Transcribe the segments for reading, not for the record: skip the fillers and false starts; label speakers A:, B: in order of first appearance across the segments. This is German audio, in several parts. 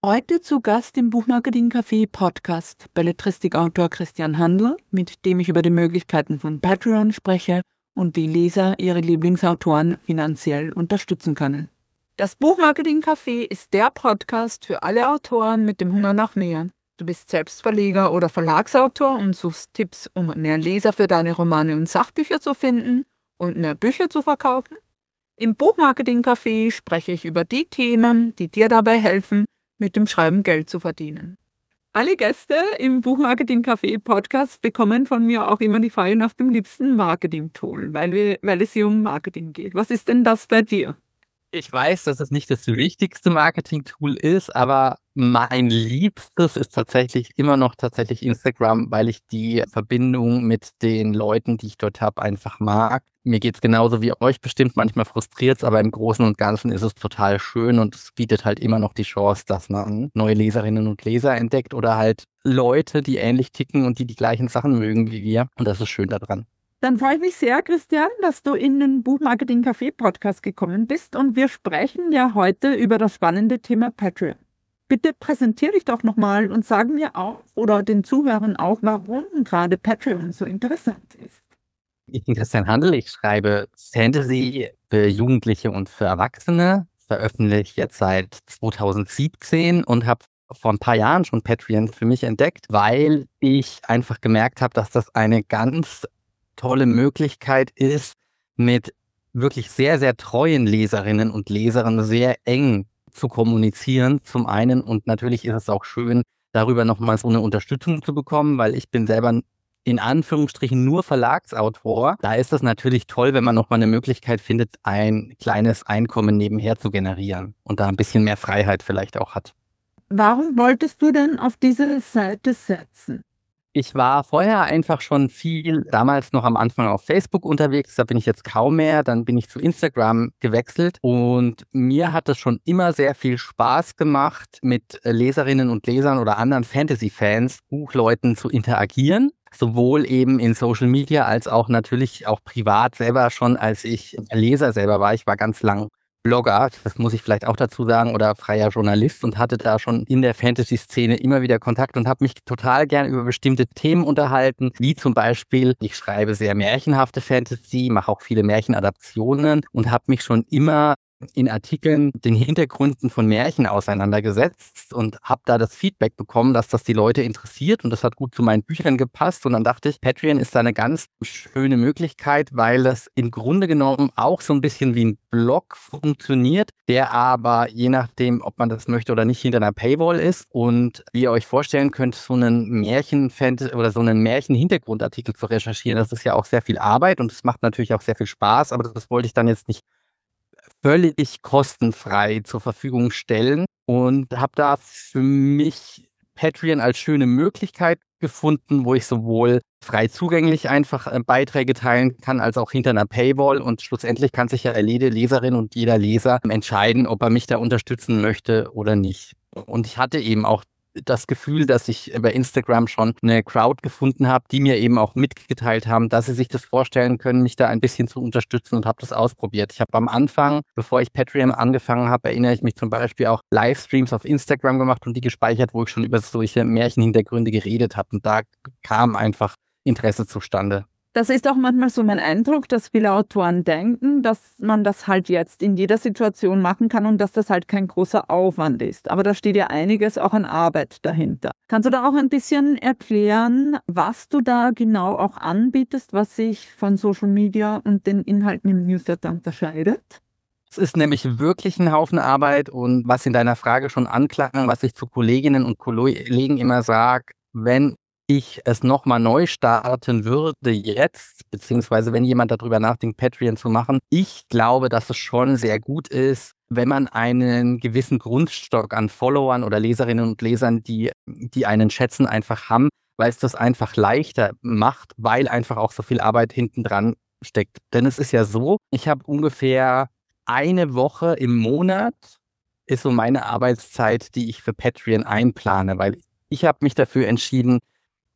A: Heute zu Gast im Buchmarketing Café Podcast Belletristikautor Christian Handl, mit dem ich über die Möglichkeiten von Patreon spreche und wie Leser ihre Lieblingsautoren finanziell unterstützen können. Das Buchmarketing Café ist der Podcast für alle Autoren mit dem Hunger nach mehr. Du bist selbst Verleger oder Verlagsautor und suchst Tipps, um mehr Leser für deine Romane und Sachbücher zu finden und mehr Bücher zu verkaufen? Im Buchmarketing Café spreche ich über die Themen, die dir dabei helfen, mit dem Schreiben Geld zu verdienen. Alle Gäste im Buchmarketing Café Podcast bekommen von mir auch immer die Frage nach dem liebsten Marketing-Tool, weil es hier um Marketing geht. Was ist denn das bei dir?
B: Ich weiß, dass es nicht das wichtigste Marketing-Tool ist, aber mein Liebstes ist tatsächlich immer noch Instagram, weil ich die Verbindung mit den Leuten, die ich dort habe, einfach mag. Mir geht es genauso wie euch bestimmt, manchmal frustriert es, aber im Großen und Ganzen ist es total schön und es bietet halt immer noch die Chance, dass man neue Leserinnen und Leser entdeckt oder halt Leute, die ähnlich ticken und die gleichen Sachen mögen wie wir. Und das ist schön daran.
A: Dann freue ich mich sehr, Christian, dass du in den Buchmarketing Café Podcast gekommen bist und wir sprechen ja heute über das spannende Thema Patreon. Bitte präsentiere dich doch nochmal und sag mir auch oder den Zuhörern auch, warum gerade Patreon so interessant ist.
B: Ich bin Christian Handl, ich schreibe Fantasy für Jugendliche und für Erwachsene, veröffentliche jetzt seit 2017 und habe vor ein paar Jahren schon Patreon für mich entdeckt, weil ich einfach gemerkt habe, dass das eine ganz tolle Möglichkeit ist, mit wirklich sehr, sehr treuen Leserinnen und Lesern sehr eng zu kommunizieren, zum einen. Und natürlich ist es auch schön, darüber nochmal so eine Unterstützung zu bekommen, weil ich bin selber in Anführungsstrichen nur Verlagsautor. Da ist es natürlich toll, wenn man nochmal eine Möglichkeit findet, ein kleines Einkommen nebenher zu generieren und da ein bisschen mehr Freiheit vielleicht auch hat.
A: Warum wolltest du denn auf diese Seite setzen?
B: Ich war vorher einfach schon viel, damals noch am Anfang auf Facebook unterwegs, da bin ich jetzt kaum mehr, dann bin ich zu Instagram gewechselt und mir hat es schon immer sehr viel Spaß gemacht, mit Leserinnen und Lesern oder anderen Fantasy-Fans, Buchleuten zu interagieren. Sowohl eben in Social Media als auch natürlich auch privat selber schon, als ich Leser selber war. Ich war ganz lang Blogger, das muss ich vielleicht auch dazu sagen, oder freier Journalist und hatte da schon in der Fantasy-Szene immer wieder Kontakt und habe mich total gern über bestimmte Themen unterhalten, wie zum Beispiel, ich schreibe sehr märchenhafte Fantasy, mache auch viele Märchenadaptionen und habe mich schon immer in Artikeln den Hintergründen von Märchen auseinandergesetzt und habe da das Feedback bekommen, dass das die Leute interessiert und das hat gut zu meinen Büchern gepasst und dann dachte ich, Patreon ist da eine ganz schöne Möglichkeit, weil das im Grunde genommen auch so ein bisschen wie ein Blog funktioniert, der aber je nachdem, ob man das möchte oder nicht, hinter einer Paywall ist und wie ihr euch vorstellen könnt, so einen Märchen-Fantasy oder so einen Märchen-Hintergrundartikel zu recherchieren, das ist ja auch sehr viel Arbeit und es macht natürlich auch sehr viel Spaß, aber das wollte ich dann jetzt nicht völlig kostenfrei zur Verfügung stellen und habe da für mich Patreon als schöne Möglichkeit gefunden, wo ich sowohl frei zugänglich einfach Beiträge teilen kann, als auch hinter einer Paywall und schlussendlich kann sich ja jede Leserin und jeder Leser entscheiden, ob er mich da unterstützen möchte oder nicht. Und ich hatte eben auch das Gefühl, dass ich bei Instagram schon eine Crowd gefunden habe, die mir eben auch mitgeteilt haben, dass sie sich das vorstellen können, mich da ein bisschen zu unterstützen und habe das ausprobiert. Ich habe am Anfang, bevor ich Patreon angefangen habe, erinnere ich mich zum Beispiel auch Livestreams auf Instagram gemacht und die gespeichert, wo ich schon über solche Märchenhintergründe geredet habe und da kam einfach Interesse zustande.
A: Das ist auch manchmal so mein Eindruck, dass viele Autoren denken, dass man das halt jetzt in jeder Situation machen kann und dass das halt kein großer Aufwand ist. Aber da steht ja einiges auch an Arbeit dahinter. Kannst du da auch ein bisschen erklären, was du da genau auch anbietest, was sich von Social Media und den Inhalten im Newsletter unterscheidet?
B: Es ist nämlich wirklich ein Haufen Arbeit und was in deiner Frage schon anklang, was ich zu Kolleginnen und Kollegen immer sage, wenn ich es nochmal neu starten würde jetzt, beziehungsweise wenn jemand darüber nachdenkt, Patreon zu machen, ich glaube, dass es schon sehr gut ist, wenn man einen gewissen Grundstock an Followern oder Leserinnen und Lesern, die einen schätzen, einfach haben, weil es das einfach leichter macht, weil einfach auch so viel Arbeit hinten dran steckt. Denn es ist ja so, ich habe ungefähr eine Woche im Monat ist so meine Arbeitszeit, die ich für Patreon einplane, weil ich habe mich dafür entschieden,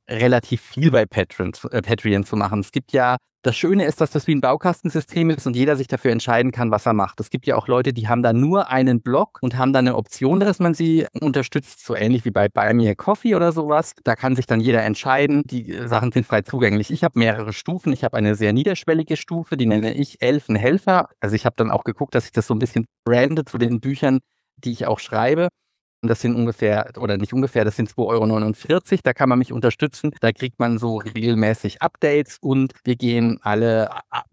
B: relativ viel bei Patreon zu machen. Es gibt ja, das Schöne ist, dass das wie ein Baukastensystem ist und jeder sich dafür entscheiden kann, was er macht. Es gibt ja auch Leute, die haben da nur einen Blog und haben dann eine Option, dass man sie unterstützt, so ähnlich wie bei Buy Me a Coffee oder sowas. Da kann sich dann jeder entscheiden. Die Sachen sind frei zugänglich. Ich habe mehrere Stufen. Ich habe eine sehr niederschwellige Stufe, die nenne ich Elfenhelfer. Also ich habe dann auch geguckt, dass ich das so ein bisschen brande zu den Büchern, die ich auch schreibe. Und das sind ungefähr, oder nicht ungefähr, das sind 2,49 €. Da kann man mich unterstützen. Da kriegt man so regelmäßig Updates und wir gehen alle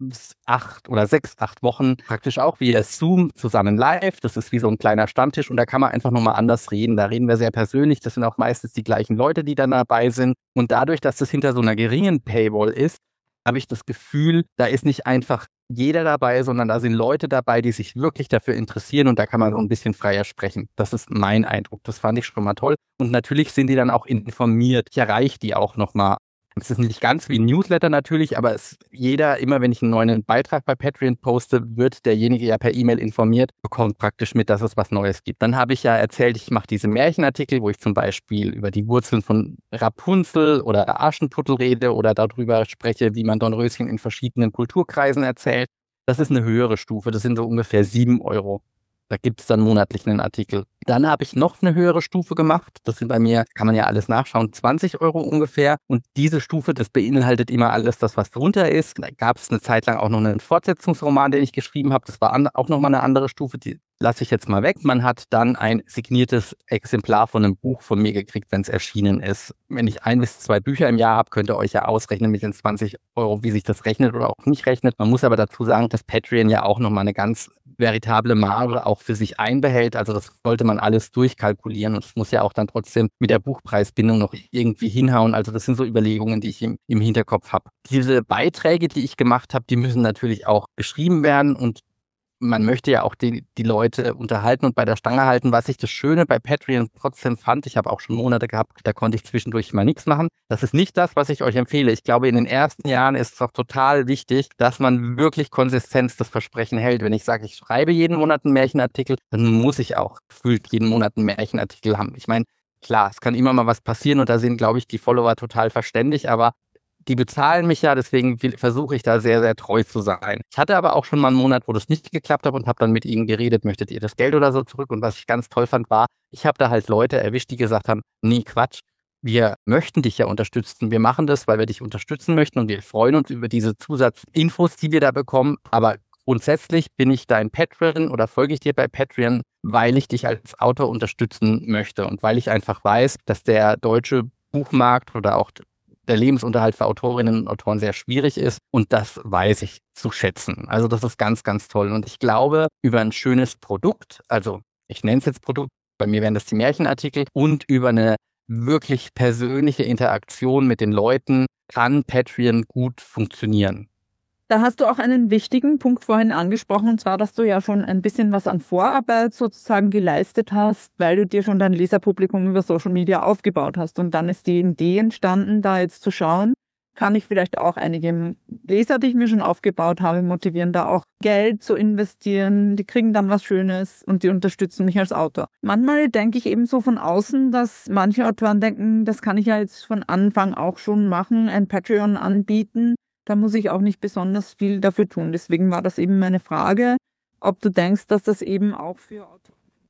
B: 8 Wochen praktisch auch via Zoom zusammen live. Das ist wie so ein kleiner Stammtisch und da kann man einfach nochmal anders reden. Da reden wir sehr persönlich. Das sind auch meistens die gleichen Leute, die dann dabei sind. Und dadurch, dass das hinter so einer geringen Paywall ist, habe ich das Gefühl, da ist nicht einfach jeder dabei, sondern da sind Leute dabei, die sich wirklich dafür interessieren und da kann man so ein bisschen freier sprechen. Das ist mein Eindruck. Das fand ich schon mal toll. Und natürlich sind die dann auch informiert. Ich erreiche die auch nochmal. Es ist nicht ganz wie ein Newsletter natürlich, aber immer wenn ich einen neuen Beitrag bei Patreon poste, wird derjenige ja per E-Mail informiert, bekommt praktisch mit, dass es was Neues gibt. Dann habe ich ja erzählt, ich mache diese Märchenartikel, wo ich zum Beispiel über die Wurzeln von Rapunzel oder Aschenputtel rede oder darüber spreche, wie man Dornröschen in verschiedenen Kulturkreisen erzählt. Das ist eine höhere Stufe, das sind so ungefähr 7 €. Da gibt es dann monatlich einen Artikel. Dann habe ich noch eine höhere Stufe gemacht. Das sind bei mir, kann man ja alles nachschauen, 20 € ungefähr. Und diese Stufe, das beinhaltet immer alles das, was drunter ist. Da gab es eine Zeit lang auch noch einen Fortsetzungsroman, den ich geschrieben habe. Das war auch nochmal eine andere Stufe, die lasse ich jetzt mal weg. Man hat dann ein signiertes Exemplar von einem Buch von mir gekriegt, wenn es erschienen ist. Wenn ich 1 bis 2 Bücher im Jahr habe, könnt ihr euch ja ausrechnen mit den 20 €, wie sich das rechnet oder auch nicht rechnet. Man muss aber dazu sagen, dass Patreon ja auch nochmal eine ganz veritable Marge auch für sich einbehält. Also das sollte man alles durchkalkulieren und es muss ja auch dann trotzdem mit der Buchpreisbindung noch irgendwie hinhauen. Also das sind so Überlegungen, die ich im Hinterkopf habe. Diese Beiträge, die ich gemacht habe, die müssen natürlich auch geschrieben werden und man möchte ja auch die Leute unterhalten und bei der Stange halten. Was ich das Schöne bei Patreon trotzdem fand, ich habe auch schon Monate gehabt, da konnte ich zwischendurch mal nichts machen. Das ist nicht das, was ich euch empfehle. Ich glaube, in den ersten Jahren ist es auch total wichtig, dass man wirklich konsistent das Versprechen hält. Wenn ich sage, ich schreibe jeden Monat einen Märchenartikel, dann muss ich auch gefühlt jeden Monat einen Märchenartikel haben. Ich meine, klar, es kann immer mal was passieren und da sind, glaube ich, die Follower total verständig, aber die bezahlen mich ja, deswegen versuche ich da sehr, sehr treu zu sein. Ich hatte aber auch schon mal einen Monat, wo das nicht geklappt hat und habe dann mit ihnen geredet, möchtet ihr das Geld oder so zurück? Und was ich ganz toll fand, war, ich habe da halt Leute erwischt, die gesagt haben, nee, Quatsch, wir möchten dich ja unterstützen. Wir machen das, weil wir dich unterstützen möchten und wir freuen uns über diese Zusatzinfos, die wir da bekommen. Aber grundsätzlich bin ich dein Patreon oder folge ich dir bei Patreon, weil ich dich als Autor unterstützen möchte und weil ich einfach weiß, dass der deutsche Buchmarkt oder auch der Lebensunterhalt für Autorinnen und Autoren sehr schwierig ist und das weiß ich zu schätzen. Also das ist ganz, ganz toll und ich glaube, über ein schönes Produkt, also ich nenne es jetzt Produkt, bei mir wären das die Märchenartikel und über eine wirklich persönliche Interaktion mit den Leuten kann Patreon gut funktionieren.
A: Da hast du auch einen wichtigen Punkt vorhin angesprochen, und zwar, dass du ja schon ein bisschen was an Vorarbeit sozusagen geleistet hast, weil du dir schon dein Leserpublikum über Social Media aufgebaut hast. Und dann ist die Idee entstanden, da jetzt zu schauen, kann ich vielleicht auch einige Leser, die ich mir schon aufgebaut habe, motivieren, da auch Geld zu investieren. Die kriegen dann was Schönes und die unterstützen mich als Autor. Manchmal denke ich eben so von außen, dass manche Autoren denken, das kann ich ja jetzt von Anfang auch schon machen, ein Patreon anbieten. Da muss ich auch nicht besonders viel dafür tun. Deswegen war das eben meine Frage, ob du denkst, dass das eben auch für Autoren.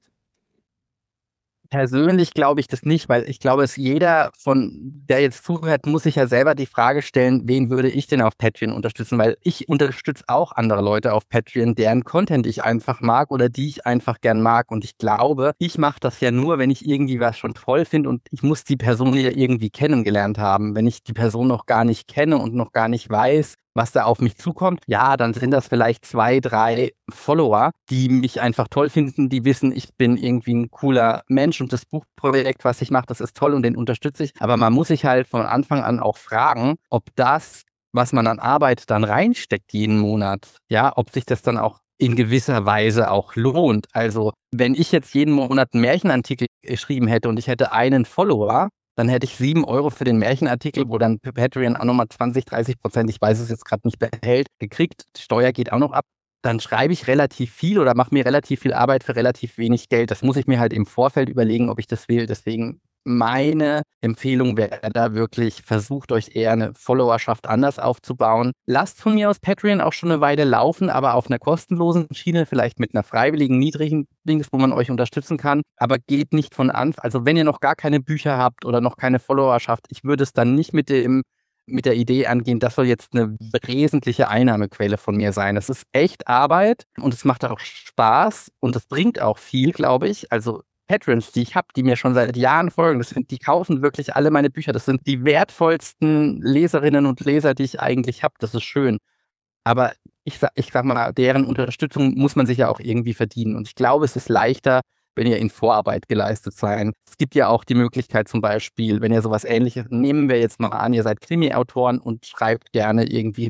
B: Persönlich glaube ich das nicht, weil ich glaube, jeder der jetzt zuhört, muss sich ja selber die Frage stellen, wen würde ich denn auf Patreon unterstützen? Weil ich unterstütze auch andere Leute auf Patreon, deren Content ich einfach mag oder die ich einfach gern mag. Und ich glaube, ich mache das ja nur, wenn ich irgendwie was schon toll finde und ich muss die Person ja irgendwie kennengelernt haben. Wenn ich die Person noch gar nicht kenne und noch gar nicht weiß, was da auf mich zukommt, ja, dann sind das vielleicht 2, 3 Follower, die mich einfach toll finden, die wissen, ich bin irgendwie ein cooler Mensch und das Buchprojekt, was ich mache, das ist toll und den unterstütze ich. Aber man muss sich halt von Anfang an auch fragen, ob das, was man an Arbeit dann reinsteckt jeden Monat, ja, ob sich das dann auch in gewisser Weise auch lohnt. Also wenn ich jetzt jeden Monat einen Märchenartikel geschrieben hätte und ich hätte einen Follower, dann hätte ich 7 € für den Märchenartikel, wo dann Patreon auch nochmal 20-30%, ich weiß es jetzt gerade nicht, behält, gekriegt. Die Steuer geht auch noch ab. Dann schreibe ich relativ viel oder mache mir relativ viel Arbeit für relativ wenig Geld. Das muss ich mir halt im Vorfeld überlegen, ob ich das will. Deswegen meine Empfehlung wäre da wirklich, versucht euch eher eine Followerschaft anders aufzubauen. Lasst von mir aus Patreon auch schon eine Weile laufen, aber auf einer kostenlosen Schiene, vielleicht mit einer freiwilligen, niedrigen Dings, wo man euch unterstützen kann. Aber geht nicht von Anfang, also wenn ihr noch gar keine Bücher habt oder noch keine Followerschaft, ich würde es dann nicht mit der Idee angehen, das soll jetzt eine wesentliche Einnahmequelle von mir sein. Das ist echt Arbeit und es macht auch Spaß und es bringt auch viel, glaube ich. Also Patrons, die ich habe, die mir schon seit Jahren folgen, die kaufen wirklich alle meine Bücher. Das sind die wertvollsten Leserinnen und Leser, die ich eigentlich habe. Das ist schön. Aber ich sag mal, deren Unterstützung muss man sich ja auch irgendwie verdienen. Und ich glaube, es ist leichter, wenn ihr in Vorarbeit geleistet seid. Es gibt ja auch die Möglichkeit zum Beispiel, wenn ihr sowas Ähnliches, nehmen wir jetzt mal an, ihr seid Krimi-Autoren und schreibt gerne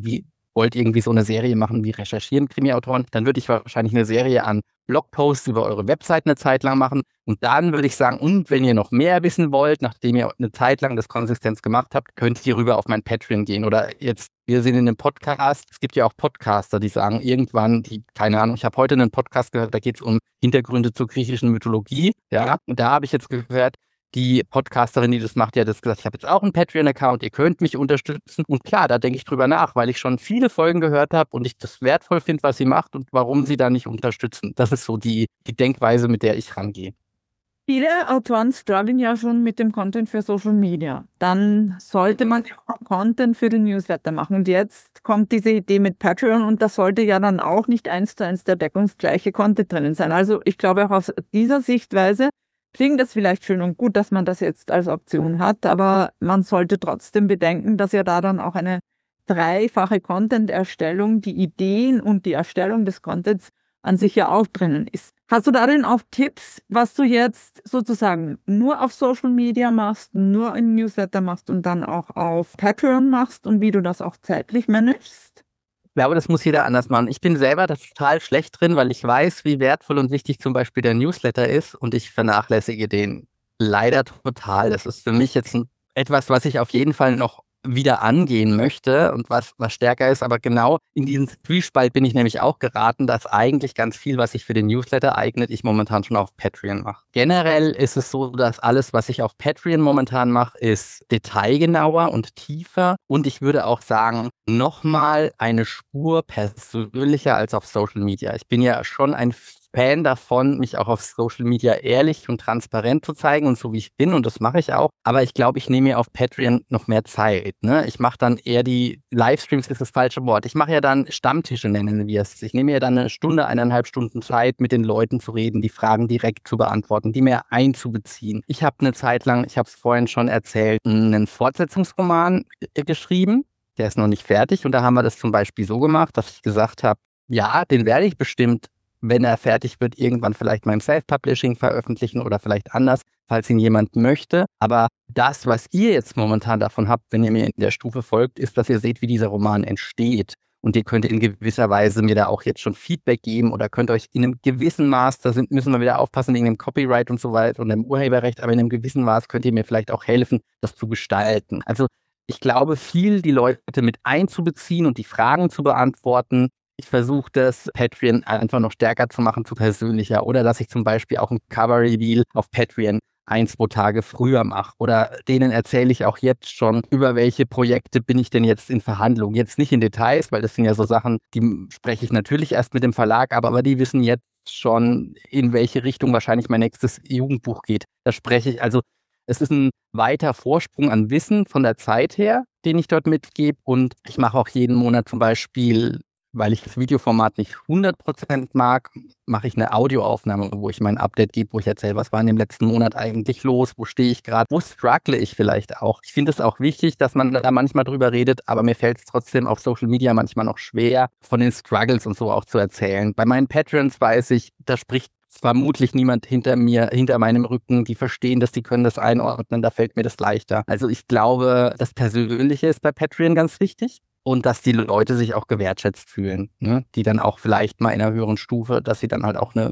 B: wollt irgendwie so eine Serie machen wie Recherchieren Krimi-Autoren, dann würde ich wahrscheinlich eine Serie an Blogposts über eure Website eine Zeit lang machen. Und dann würde ich sagen, und wenn ihr noch mehr wissen wollt, nachdem ihr eine Zeit lang das Konsistenz gemacht habt, könnt ihr rüber auf mein Patreon gehen. Oder jetzt, wir sind in einem Podcast, es gibt ja auch Podcaster, die sagen irgendwann, keine Ahnung, ich habe heute einen Podcast gehört, da geht es um Hintergründe zur griechischen Mythologie. Ja, und da habe ich jetzt gehört, die Podcasterin, die das macht, die hat jetzt gesagt, ich habe jetzt auch einen Patreon-Account, ihr könnt mich unterstützen. Und klar, da denke ich drüber nach, weil ich schon viele Folgen gehört habe und ich das wertvoll finde, was sie macht und warum sie da nicht unterstützen. Das ist so die Denkweise, mit der ich rangehe.
A: Viele Autoren strugglen ja schon mit dem Content für Social Media. Dann sollte man auch Content für den Newsletter machen. Und jetzt kommt diese Idee mit Patreon und da sollte ja dann auch nicht 1:1 der deckungsgleiche Content drinnen sein. Also ich glaube auch aus dieser Sichtweise klingt das vielleicht schön und gut, dass man das jetzt als Option hat, aber man sollte trotzdem bedenken, dass ja da dann auch eine dreifache Content-Erstellung, die Ideen und die Erstellung des Contents an sich ja auch drinnen ist. Hast du darin auch Tipps, was du jetzt sozusagen nur auf Social Media machst, nur im Newsletter machst und dann auch auf Patreon machst und wie du das auch zeitlich managst?
B: Ich glaube, das muss jeder anders machen. Ich bin selber da total schlecht drin, weil ich weiß, wie wertvoll und wichtig zum Beispiel der Newsletter ist und ich vernachlässige den leider total. Das ist für mich jetzt etwas, was ich auf jeden Fall noch wieder angehen möchte und was stärker ist. Aber genau in diesen Zwiespalt bin ich nämlich auch geraten, dass eigentlich ganz viel, was sich für den Newsletter eignet, ich momentan schon auf Patreon mache. Generell ist es so, dass alles, was ich auf Patreon momentan mache, ist detailgenauer und tiefer und ich würde auch sagen, nochmal eine Spur persönlicher als auf Social Media. Ich bin ja schon ein Fan davon, mich auch auf Social Media ehrlich und transparent zu zeigen und so wie ich bin und das mache ich auch. Aber ich glaube, ich nehme mir auf Patreon noch mehr Zeit. Ne? Ich mache dann eher die Livestreams, ist das falsche Wort. Ich mache ja dann Stammtische, nennen wir es. Ich nehme mir dann eine Stunde, 1,5 Stunden Zeit, mit den Leuten zu reden, die Fragen direkt zu beantworten, die mehr einzubeziehen. Ich habe eine Zeit lang, ich habe es vorhin schon erzählt, einen Fortsetzungsroman geschrieben. Der ist noch nicht fertig und da haben wir das zum Beispiel so gemacht, dass ich gesagt habe, ja, den werde ich bestimmt, wenn er fertig wird, irgendwann vielleicht mal im Self-Publishing veröffentlichen oder vielleicht anders, falls ihn jemand möchte. Aber das, was ihr jetzt momentan davon habt, wenn ihr mir in der Stufe folgt, ist, dass ihr seht, wie dieser Roman entsteht. Und ihr könnt in gewisser Weise mir da auch jetzt schon Feedback geben oder könnt euch in einem gewissen Maß, müssen wir wieder aufpassen wegen dem Copyright und so weiter und dem Urheberrecht, aber in einem gewissen Maß könnt ihr mir vielleicht auch helfen, das zu gestalten. Also ich glaube, die Leute mit einzubeziehen und die Fragen zu beantworten. Ich versuche das Patreon einfach noch stärker zu machen, zu persönlicher. Oder dass ich zum Beispiel auch ein Cover-Reveal auf Patreon 1-2 Tage früher mache. Oder denen erzähle ich auch jetzt schon, über welche Projekte bin ich denn jetzt in Verhandlung. Jetzt nicht in Details, weil das sind ja so Sachen, die spreche ich natürlich erst mit dem Verlag, aber die wissen jetzt schon, in welche Richtung wahrscheinlich mein nächstes Jugendbuch geht. Da spreche ich, also es ist ein weiter Vorsprung an Wissen von der Zeit her, den ich dort mitgebe. Und ich mache auch jeden Monat zum Beispiel, weil ich das Videoformat nicht 100% mag, mache ich eine Audioaufnahme, wo ich mein Update gebe, wo ich erzähle, was war in dem letzten Monat eigentlich los, wo stehe ich gerade, wo struggle ich vielleicht auch. Ich finde es auch wichtig, dass man da manchmal drüber redet, aber mir fällt es trotzdem auf Social Media manchmal noch schwer, von den Struggles und so auch zu erzählen. Bei meinen Patrons weiß ich, da spricht vermutlich niemand hinter mir, hinter meinem Rücken, die verstehen das, die können das einordnen, da fällt mir das leichter. Also ich glaube, das Persönliche ist bei Patreon ganz wichtig. Und dass die Leute sich auch gewertschätzt fühlen, ne? Die dann auch vielleicht mal in einer höheren Stufe, dass sie dann halt auch eine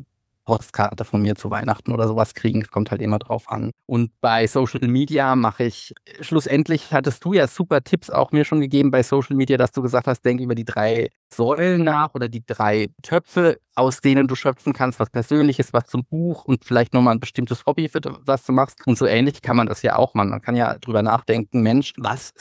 B: Postkarte von mir zu Weihnachten oder sowas kriegen. Es kommt halt immer drauf an. Und bei Social Media mache ich, schlussendlich hattest du ja super Tipps auch mir schon gegeben bei Social Media, dass du gesagt hast, denk über die 3 Säulen nach oder die 3 Töpfe, aus denen du schöpfen kannst, was Persönliches, was zum Buch und vielleicht nochmal ein bestimmtes Hobby, für das du machst. Und so ähnlich kann man das ja auch machen. Man kann ja drüber nachdenken, Mensch, was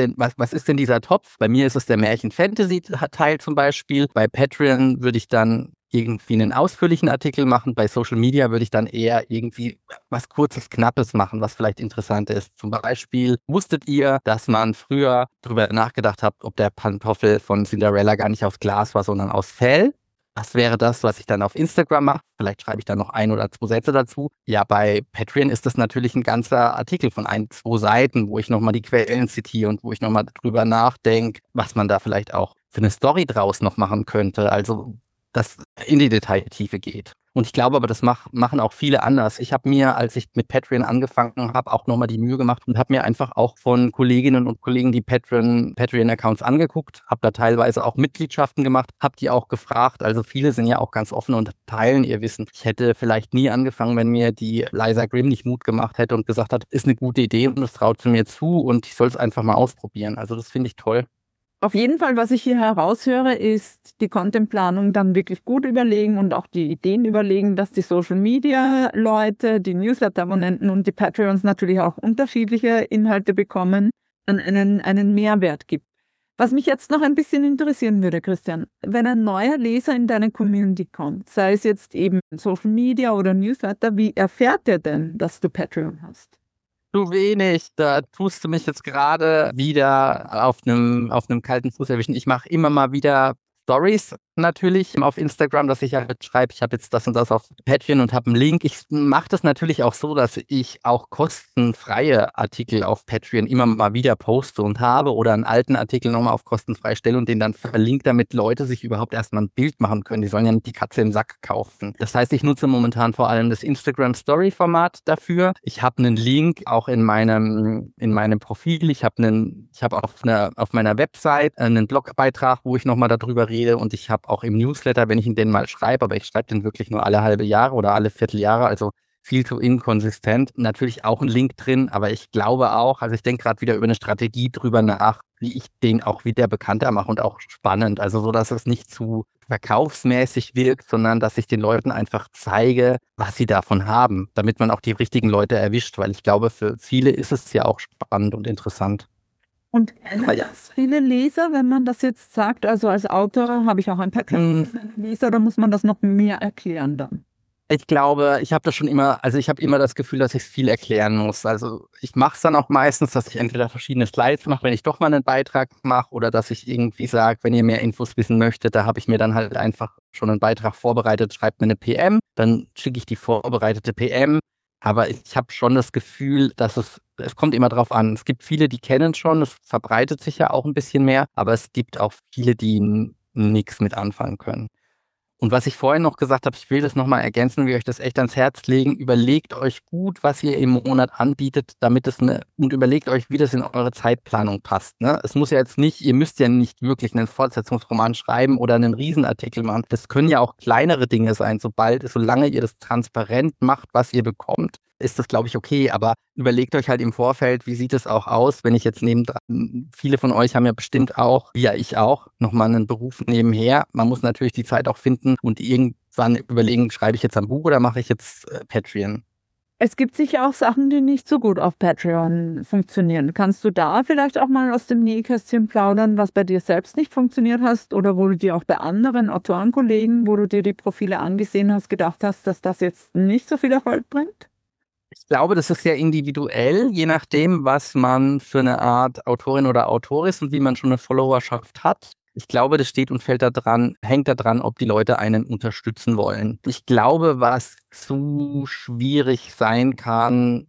B: ist denn dieser Topf? Bei mir ist es der Märchen-Fantasy-Teil zum Beispiel. Bei Patreon würde ich dann irgendwie einen ausführlichen Artikel machen. Bei Social Media würde ich dann eher irgendwie was Kurzes, Knappes machen, was vielleicht interessant ist. Zum Beispiel, wusstet ihr, dass man früher drüber nachgedacht hat, ob der Pantoffel von Cinderella gar nicht aus Glas war, sondern aus Fell? Das wäre das, was ich dann auf Instagram mache. Vielleicht schreibe ich da noch 1 oder 2 Sätze dazu. Ja, bei Patreon ist das natürlich ein ganzer Artikel von 1, 2 Seiten, wo ich nochmal die Quellen zitiere und wo ich nochmal drüber nachdenke, was man da vielleicht auch für eine Story draus noch machen könnte. Also das in die Detailtiefe geht. Und ich glaube aber, das machen auch viele anders. Ich habe mir, als ich mit Patreon angefangen habe, auch nochmal die Mühe gemacht und habe mir einfach auch von Kolleginnen und Kollegen die Patreon-Accounts angeguckt, habe da teilweise auch Mitgliedschaften gemacht, habe die auch gefragt. Also viele sind ja auch ganz offen und teilen ihr Wissen. Ich hätte vielleicht nie angefangen, wenn mir die Liza Grimm nicht Mut gemacht hätte und gesagt hat, ist eine gute Idee und das traut sie mir zu und ich soll es einfach mal ausprobieren. Also das finde ich toll.
A: Auf jeden Fall, was ich hier heraushöre, ist die Contentplanung dann wirklich gut überlegen und auch die Ideen überlegen, dass die Social-Media-Leute, die Newsletter-Abonnenten und die Patreons natürlich auch unterschiedliche Inhalte bekommen, dann einen Mehrwert gibt. Was mich jetzt noch ein bisschen interessieren würde, Christian, wenn ein neuer Leser in deine Community kommt, sei es jetzt eben Social Media oder Newsletter, wie erfährt er denn, dass du Patreon hast?
B: Zu wenig. Da tust du mich jetzt gerade wieder auf einem kalten Fuß erwischen. Ich mache immer mal wieder Stories natürlich auf Instagram, dass ich halt schreibe, ich habe jetzt das und das auf Patreon und habe einen Link. Ich mache das natürlich auch so, dass ich auch kostenfreie Artikel auf Patreon immer mal wieder poste und habe oder einen alten Artikel nochmal auf kostenfrei stelle und den dann verlinke, damit Leute sich überhaupt erstmal ein Bild machen können. Die sollen ja nicht die Katze im Sack kaufen. Das heißt, ich nutze momentan vor allem das Instagram Story Format dafür. Ich habe einen Link auch in meinem Profil. Ich habe auf meiner Website einen Blogbeitrag, wo ich nochmal darüber rede und ich habe auch im Newsletter, wenn ich ihn denn mal schreibe, aber ich schreibe den wirklich nur alle halbe Jahre oder alle Vierteljahre, also viel zu inkonsistent. Natürlich auch ein Link drin, aber ich glaube auch, also ich denke gerade wieder über eine Strategie drüber nach, wie ich den auch wieder bekannter mache und auch spannend. Also so, dass es nicht zu verkaufsmäßig wirkt, sondern dass ich den Leuten einfach zeige, was sie davon haben, damit man auch die richtigen Leute erwischt, weil ich glaube, für viele ist es ja auch spannend und interessant.
A: Und viele Leser, wenn man das jetzt sagt, also als Autor habe ich auch ein paar Leser, da muss man das noch mehr erklären dann.
B: Ich glaube, ich habe immer das Gefühl, dass ich es viel erklären muss. Also ich mache es dann auch meistens, dass ich entweder verschiedene Slides mache, wenn ich doch mal einen Beitrag mache oder dass ich irgendwie sage, wenn ihr mehr Infos wissen möchtet, da habe ich mir dann halt einfach schon einen Beitrag vorbereitet, schreibt mir eine PM, dann schicke ich die vorbereitete PM. Aber ich habe schon das Gefühl, dass es kommt immer drauf an. Es gibt viele, die kennen schon, es verbreitet sich ja auch ein bisschen mehr, aber es gibt auch viele, die nichts mit anfangen können. Und was ich vorhin noch gesagt habe, ich will das nochmal ergänzen, will euch das echt ans Herz legen. Überlegt euch gut, was ihr im Monat anbietet, und überlegt euch, wie das in eure Zeitplanung passt. Ne? Es muss ja jetzt nicht, ihr müsst ja nicht wirklich einen Fortsetzungsroman schreiben oder einen Riesenartikel machen. Das können ja auch kleinere Dinge sein, solange ihr das transparent macht, was ihr bekommt, ist das, glaube ich, okay. Aber überlegt euch halt im Vorfeld, wie sieht es auch aus, wenn ich jetzt viele von euch haben ja bestimmt auch, wie ja ich auch, nochmal einen Beruf nebenher. Man muss natürlich die Zeit auch finden und irgendwann überlegen, schreibe ich jetzt ein Buch oder mache ich jetzt Patreon?
A: Es gibt sicher auch Sachen, die nicht so gut auf Patreon funktionieren. Kannst du da vielleicht auch mal aus dem Nähkästchen plaudern, was bei dir selbst nicht funktioniert hast oder wo du dir auch bei anderen Autorenkollegen, wo du dir die Profile angesehen hast, gedacht hast, dass das jetzt nicht so viel Erfolg bringt?
B: Ich glaube, das ist sehr individuell, je nachdem, was man für eine Art Autorin oder Autor ist und wie man schon eine Followerschaft hat. Ich glaube, das hängt daran, ob die Leute einen unterstützen wollen. Ich glaube, was zu schwierig sein kann,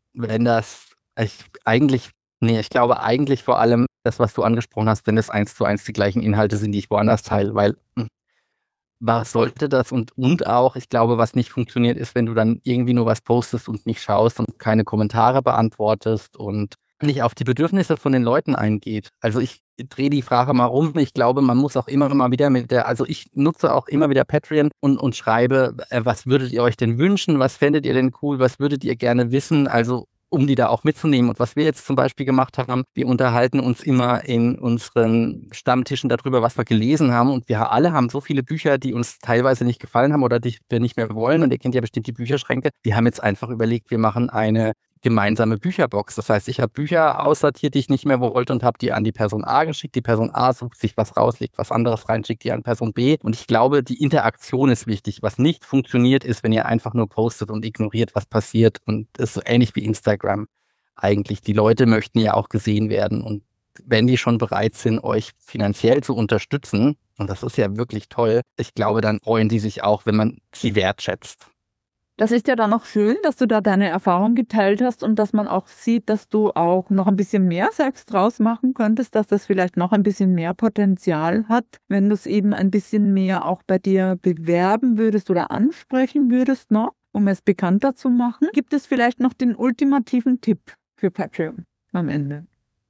B: ich glaube eigentlich vor allem das, was du angesprochen hast, wenn es 1:1 die gleichen Inhalte sind, die ich woanders teile, weil was sollte das? Und auch, ich glaube, was nicht funktioniert, ist, wenn du dann irgendwie nur was postest und nicht schaust und keine Kommentare beantwortest und nicht auf die Bedürfnisse von den Leuten eingeht. Also ich drehe die Frage mal rum. Ich glaube, man muss auch immer mal wieder also ich nutze auch immer wieder Patreon und schreibe, was würdet ihr euch denn wünschen? Was fändet ihr denn cool? Was würdet ihr gerne wissen? Also um die da auch mitzunehmen. Und was wir jetzt zum Beispiel gemacht haben, wir unterhalten uns immer in unseren Stammtischen darüber, was wir gelesen haben. Und wir alle haben so viele Bücher, die uns teilweise nicht gefallen haben oder die wir nicht mehr wollen. Und ihr kennt ja bestimmt die Bücherschränke. Wir haben jetzt einfach überlegt, wir machen eine gemeinsame Bücherbox. Das heißt, ich habe Bücher aussortiert, die ich nicht mehr wollte und habe die an die Person A geschickt. Die Person A sucht sich was raus, legt was anderes rein, schickt die an Person B. Und ich glaube, die Interaktion ist wichtig. Was nicht funktioniert, ist, wenn ihr einfach nur postet und ignoriert, was passiert. Und das ist so ähnlich wie Instagram eigentlich. Die Leute möchten ja auch gesehen werden. Und wenn die schon bereit sind, euch finanziell zu unterstützen, und das ist ja wirklich toll, ich glaube, dann freuen die sich auch, wenn man sie wertschätzt.
A: Das ist ja dann auch schön, dass du da deine Erfahrung geteilt hast und dass man auch sieht, dass du auch noch ein bisschen mehr selbst draus machen könntest, dass das vielleicht noch ein bisschen mehr Potenzial hat, wenn du es eben ein bisschen mehr auch bei dir bewerben würdest oder ansprechen würdest noch, um es bekannter zu machen. Gibt es vielleicht noch den ultimativen Tipp für Patreon am Ende?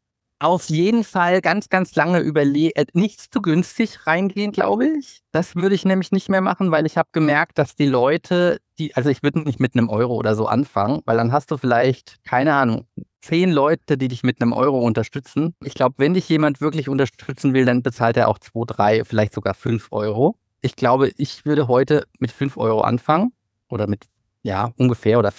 B: Auf jeden Fall ganz, ganz lange nicht zu günstig reingehen, glaube ich. Das würde ich nämlich nicht mehr machen, weil ich habe gemerkt, dass die Leute, also ich würde nicht mit einem Euro oder so anfangen, weil dann hast du vielleicht, keine Ahnung, 10 Leute, die dich mit einem Euro unterstützen. Ich glaube, wenn dich jemand wirklich unterstützen will, dann bezahlt er auch 2, 3, vielleicht sogar 5 Euro. Ich glaube, ich würde heute mit 5 Euro anfangen oder mit, ungefähr oder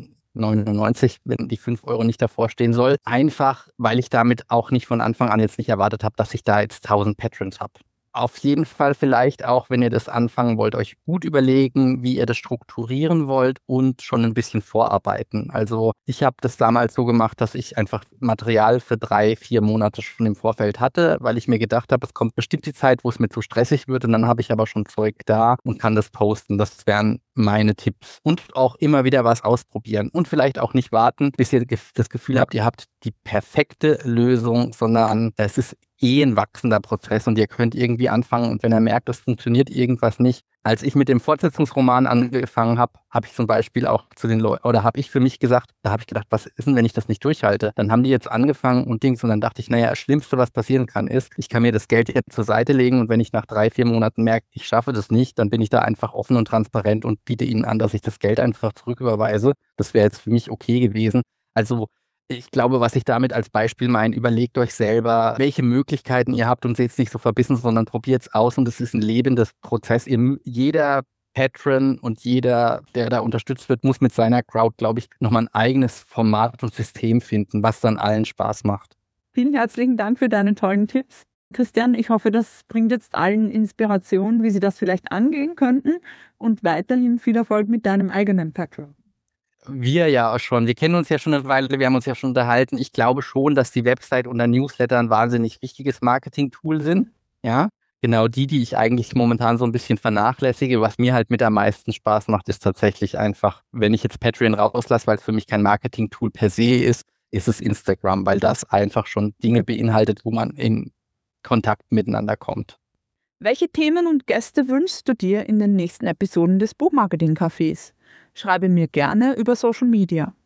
B: 4,99 €, wenn die 5 Euro nicht davor stehen soll. Einfach, weil ich damit auch nicht von Anfang an jetzt nicht erwartet habe, dass ich da jetzt 1000 Patrons habe. Auf jeden Fall vielleicht auch, wenn ihr das anfangen wollt, euch gut überlegen, wie ihr das strukturieren wollt und schon ein bisschen vorarbeiten. Also ich habe das damals so gemacht, dass ich einfach Material für 3, 4 Monate schon im Vorfeld hatte, weil ich mir gedacht habe, es kommt bestimmt die Zeit, wo es mir zu stressig wird und dann habe ich aber schon Zeug da und kann das posten. Das wären meine Tipps. Und auch immer wieder was ausprobieren und vielleicht auch nicht warten, bis ihr das Gefühl habt, ihr habt die perfekte Lösung, sondern es ist ein wachsender Prozess und ihr könnt irgendwie anfangen und wenn ihr merkt, es funktioniert irgendwas nicht. Als ich mit dem Fortsetzungsroman angefangen habe, habe ich zum Beispiel auch zu den Leuten, oder habe ich für mich gesagt, da habe ich gedacht, was ist denn, wenn ich das nicht durchhalte? Dann haben die jetzt angefangen und dann dachte ich, das Schlimmste, was passieren kann, ist, ich kann mir das Geld jetzt zur Seite legen und wenn ich nach 3, 4 Monaten merke, ich schaffe das nicht, dann bin ich da einfach offen und transparent und biete ihnen an, dass ich das Geld einfach zurücküberweise. Das wäre jetzt für mich okay gewesen. Also ich glaube, was ich damit als Beispiel meine, überlegt euch selber, welche Möglichkeiten ihr habt und seht es nicht so verbissen, sondern probiert es aus und es ist ein lebendes Prozess. Jeder Patron und jeder, der da unterstützt wird, muss mit seiner Crowd, glaube ich, nochmal ein eigenes Format und System finden, was dann allen Spaß macht.
A: Vielen herzlichen Dank für deine tollen Tipps. Christian, ich hoffe, das bringt jetzt allen Inspiration, wie sie das vielleicht angehen könnten und weiterhin viel Erfolg mit deinem eigenen Patreon.
B: Wir ja auch schon. Wir kennen uns ja schon eine Weile, wir haben uns ja schon unterhalten. Ich glaube schon, dass die Website und der Newsletter ein wahnsinnig wichtiges Marketing-Tool sind. Ja, genau die ich eigentlich momentan so ein bisschen vernachlässige. Was mir halt mit am meisten Spaß macht, ist tatsächlich einfach, wenn ich jetzt Patreon rauslasse, weil es für mich kein Marketing-Tool per se ist es Instagram, weil das einfach schon Dinge beinhaltet, wo man in Kontakt miteinander kommt.
A: Welche Themen und Gäste wünschst du dir in den nächsten Episoden des Buchmarketing-Cafés? Schreibe mir gerne über Social Media.